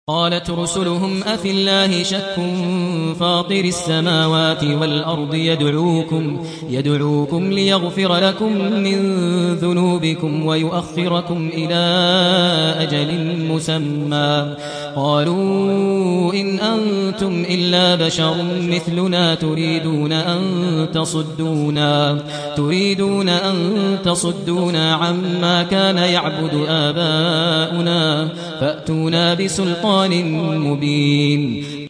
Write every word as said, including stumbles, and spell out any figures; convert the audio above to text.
قالت رسلهم أفي الله شك فاطر السماوات والأرض يدعوكم, يدعوكم ليغفر لكم من ذنوبكم ويؤخركم إلى أجل مسمى قالوا إن أنتم إلا بشر مثلنا تريدون أن تصدونا, تريدون أن تصدونا عما كان يعبد آباؤنا فأتونا بسلطان مبين.